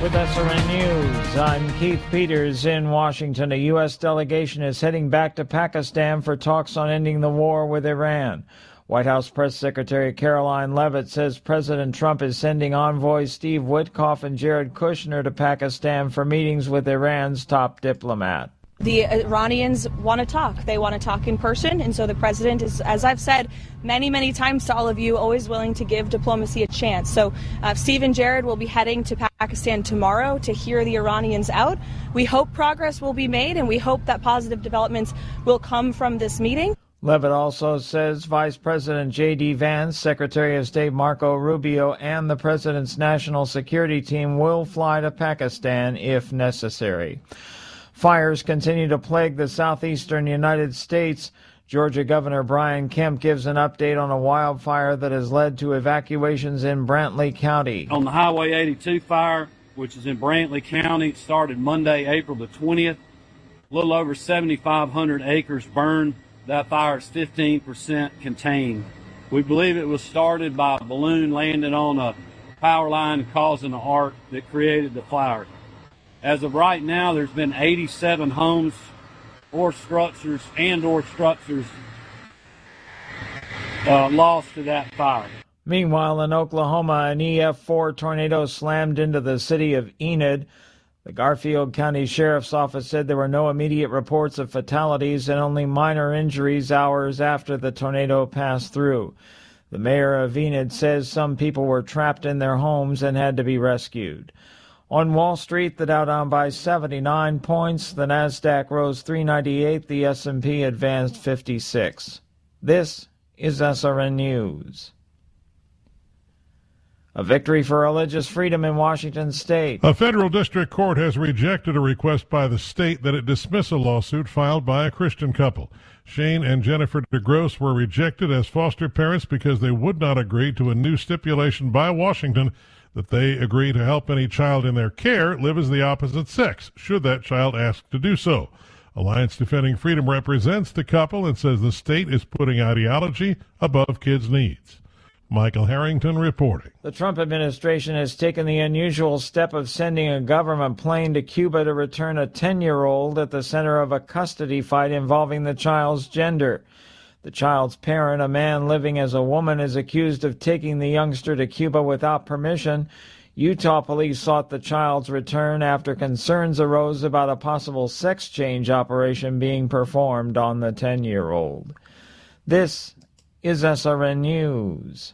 with SRN News. I'm Keith Peters in Washington. A U.S. delegation is heading back to Pakistan for talks on ending the war with Iran. White House Press Secretary Caroline Leavitt says President Trump is sending envoys Steve Witkoff and Jared Kushner to Pakistan for meetings with Iran's top diplomat. The Iranians want to talk. They want to talk in person. And so the president is, as I've said many, many times to all of you, always willing to give diplomacy a chance. So Steve and Jared will be heading to Pakistan tomorrow to hear the Iranians out. We hope progress will be made, and we hope that positive developments will come from this meeting. Leavitt also says Vice President J.D. Vance, Secretary of State Marco Rubio, and the president's national security team will fly to Pakistan if necessary. Fires continue to plague the southeastern United States. Georgia Governor Brian Kemp gives an update on a wildfire that has led to evacuations in Brantley County. On the Highway 82 fire, which is in Brantley County, it started Monday, April the 20th. A little over 7,500 acres burned. That fire is 15% contained. We believe it was started by a balloon landing on a power line causing an arc that created the fire. As of right now, there's been 87 homes or structures lost to that fire. Meanwhile, in Oklahoma, an EF4 tornado slammed into the city of Enid. The Garfield County Sheriff's Office said there were no immediate reports of fatalities and only minor injuries hours after the tornado passed through. The mayor of Enid says some people were trapped in their homes and had to be rescued. On Wall Street, the Dow down by 79 points, the Nasdaq rose 398, the S&P advanced 56. This is SRN News. A victory for religious freedom in Washington state. A federal district court has rejected a request by the state that it dismiss a lawsuit filed by a Christian couple. Shane and Jennifer DeGrosse were rejected as foster parents because they would not agree to a new stipulation by Washington that they agree to help any child in their care live as the opposite sex, should that child ask to do so. Alliance Defending Freedom represents the couple and says the state is putting ideology above kids' needs. Michael Harrington reporting. The Trump administration has taken the unusual step of sending a government plane to Cuba to return a 10-year-old at the center of a custody fight involving the child's gender. The child's parent, a man living as a woman, is accused of taking the youngster to Cuba without permission. Utah police sought the child's return after concerns arose about a possible sex change operation being performed on the 10-year-old. This is SRN News.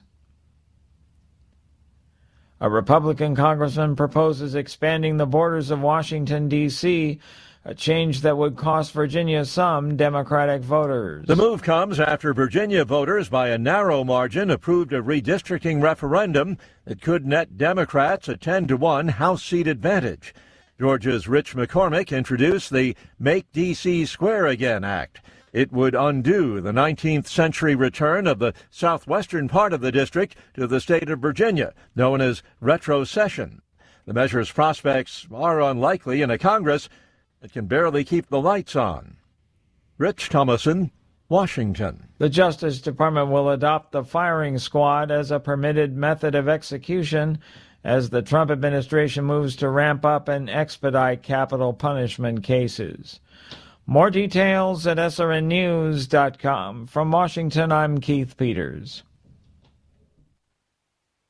A Republican congressman proposes expanding the borders of Washington, D.C., a change that would cost Virginia some Democratic voters. The move comes after Virginia voters, by a narrow margin, approved a redistricting referendum that could net Democrats a 10-1 House seat advantage. Georgia's Rich McCormick introduced the Make D.C. Square Again Act. It would undo the 19th century return of the southwestern part of the district to the state of Virginia, known as retrocession. The measure's prospects are unlikely in a Congress that can barely keep the lights on. Rich Thomason, Washington. The Justice Department will adopt the firing squad as a permitted method of execution as the Trump administration moves to ramp up and expedite capital punishment cases. More details at srnnews.com. From Washington, I'm Keith Peters.